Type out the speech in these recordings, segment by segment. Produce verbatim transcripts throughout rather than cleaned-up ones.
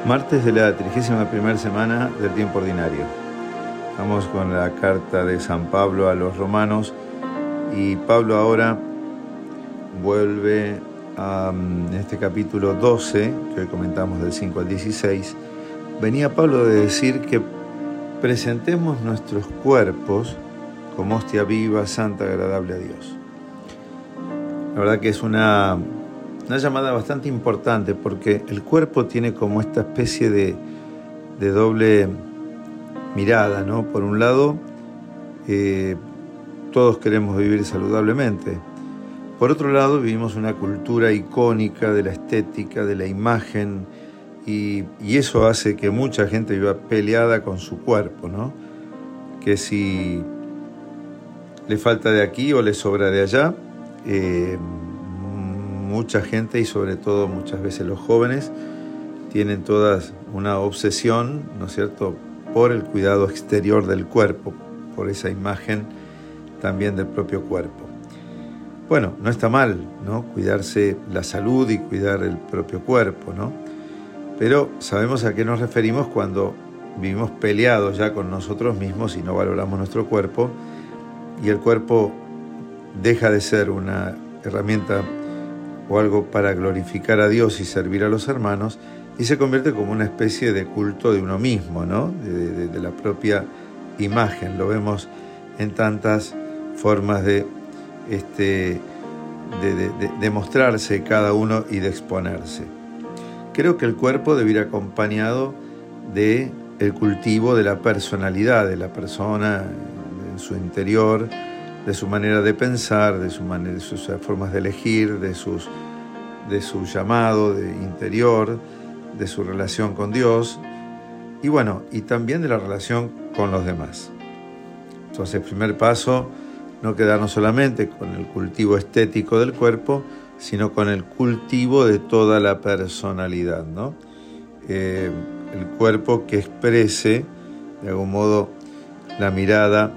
Martes de la trigésima primera semana del tiempo ordinario. Vamos con la carta de San Pablo a los romanos y Pablo ahora vuelve a en este capítulo doce, que hoy comentamos del cinco al dieciséis. Venía Pablo de decir que presentemos nuestros cuerpos como hostia viva, santa, agradable a Dios. La verdad que es una... Una llamada bastante importante porque el cuerpo tiene como esta especie de, de doble mirada, ¿no? Por un lado, eh, todos queremos vivir saludablemente. Por otro lado, vivimos una cultura icónica de la estética, de la imagen, y, y eso hace que mucha gente viva peleada con su cuerpo, ¿no? Que si le falta de aquí o le sobra de allá, eh, mucha gente y sobre todo muchas veces los jóvenes tienen todas una obsesión, ¿no es cierto?, por el cuidado exterior del cuerpo, por esa imagen también del propio cuerpo. Bueno, no está mal, ¿no?, cuidarse la salud y cuidar el propio cuerpo, ¿no? Pero sabemos a qué nos referimos cuando vivimos peleados ya con nosotros mismos y no valoramos nuestro cuerpo, y el cuerpo deja de ser una herramienta o algo para glorificar a Dios y servir a los hermanos, y se convierte como una especie de culto de uno mismo, ¿no? De, de, de la propia imagen. Lo vemos en tantas formas de, este, de, de, de, de mostrarse cada uno y de exponerse. Creo que el cuerpo debe ir acompañado de el cultivo de la personalidad de la persona en su interior, de su manera de pensar, de, su manera, de sus formas de elegir, de, sus, de su llamado de interior, de su relación con Dios, y bueno, y también de la relación con los demás. Entonces, el primer paso, no quedarnos solamente con el cultivo estético del cuerpo, sino con el cultivo de toda la personalidad, ¿no? Eh, el cuerpo que exprese, de algún modo, la mirada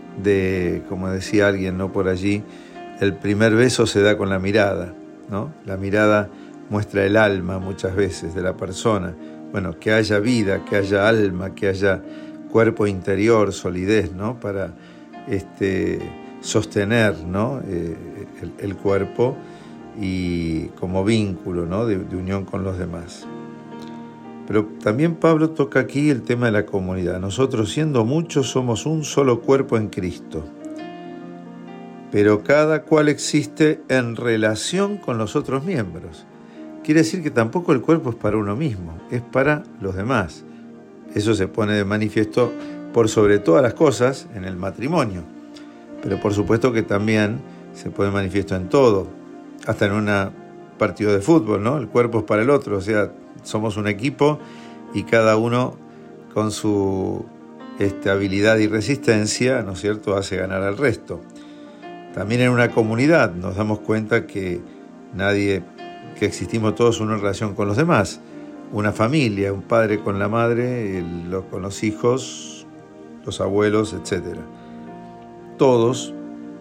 de, como decía alguien, ¿no?, por allí, el primer beso se da con la mirada, ¿no? La mirada muestra el alma muchas veces de la persona. Bueno, que haya vida, que haya alma, que haya cuerpo interior, solidez, ¿no?, para este, sostener, ¿no?, eh, el, el cuerpo y como vínculo, ¿no?, de, de unión con los demás. Pero también Pablo toca aquí el tema de la comunidad. Nosotros, siendo muchos, somos un solo cuerpo en Cristo, pero cada cual existe en relación con los otros miembros. Quiere decir que tampoco el cuerpo es para uno mismo, es para los demás. Eso se pone de manifiesto por sobre todas las cosas en el matrimonio, pero por supuesto que también se pone manifiesto en todo, hasta en un partido de fútbol, ¿no? El cuerpo es para el otro, o sea, somos un equipo y cada uno con su este, habilidad y resistencia, ¿no es cierto?, hace ganar al resto. También en una comunidad nos damos cuenta que nadie, que existimos todos en una relación con los demás. Una familia, un padre con la madre, el, lo, con los hijos, los abuelos, etcétera. Todos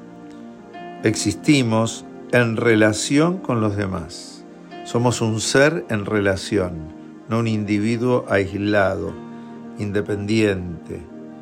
existimos en relación con los demás. Somos un ser en relación, no un individuo aislado, independiente.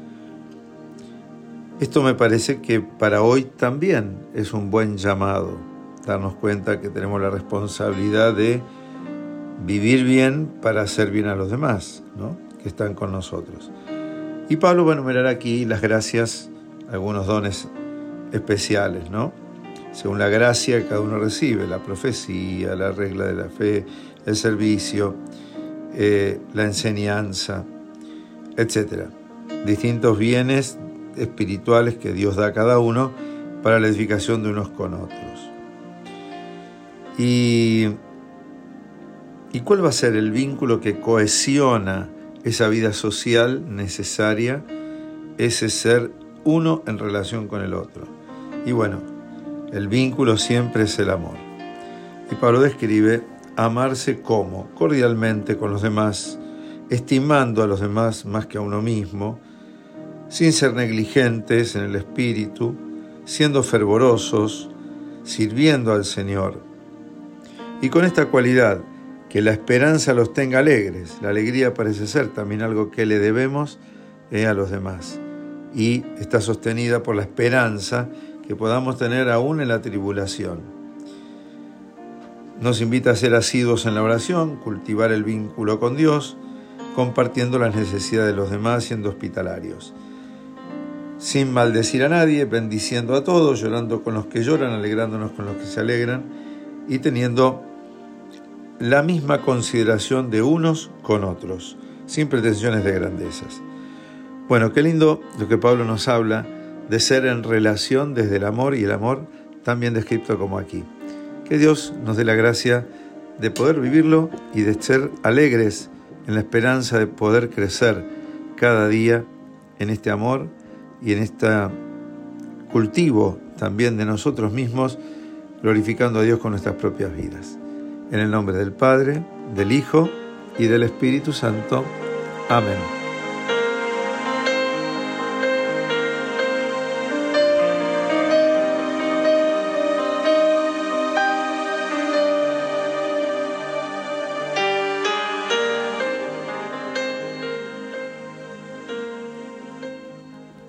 Esto me parece que para hoy también es un buen llamado, darnos cuenta que tenemos la responsabilidad de vivir bien para hacer bien a los demás, ¿no?, que están con nosotros. Y Pablo va a enumerar aquí las gracias, algunos dones especiales, ¿no?, según la gracia que cada uno recibe, la profecía, la regla de la fe, el servicio, eh, la enseñanza, etcétera. Distintos bienes espirituales que Dios da a cada uno para la edificación de unos con otros. Y, ¿y cuál va a ser el vínculo que cohesiona esa vida social necesaria, ese ser uno en relación con el otro? Y bueno, el vínculo siempre es el amor. Y Pablo describe amarse como cordialmente con los demás, estimando a los demás más que a uno mismo, sin ser negligentes en el espíritu, siendo fervorosos, sirviendo al Señor. Y con esta cualidad, que la esperanza los tenga alegres. La alegría parece ser también algo que le debemos eh, a los demás, y está sostenida por la esperanza que podamos tener aún en la tribulación. Nos invita a ser asiduos en la oración, cultivar el vínculo con Dios, compartiendo las necesidades de los demás, siendo hospitalarios, sin maldecir a nadie, bendiciendo a todos, llorando con los que lloran, alegrándonos con los que se alegran, y teniendo la misma consideración de unos con otros, sin pretensiones de grandezas. Bueno, qué lindo lo que Pablo nos habla de ser en relación desde el amor, y el amor también descrito como aquí. Que Dios nos dé la gracia de poder vivirlo y de ser alegres en la esperanza de poder crecer cada día en este amor y en este cultivo también de nosotros mismos, glorificando a Dios con nuestras propias vidas. En el nombre del Padre, del Hijo y del Espíritu Santo. Amén.